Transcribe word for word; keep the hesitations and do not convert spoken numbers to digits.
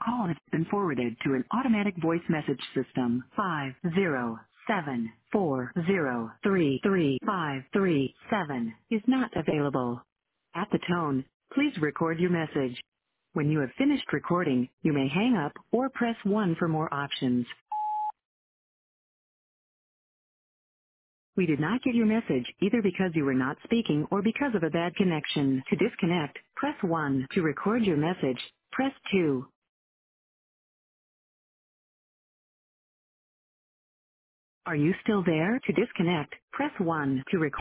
call has been forwarded to an automatic voice message system. Five zero seven four zero three three five three seven is not available. At the tone, please record your message. When you have finished recording, you may hang up or press one for more options. We did not get your message either because you were not speaking or because of a bad connection. To disconnect, press one. To record your message, press two. Are you still there? To disconnect, press one. To record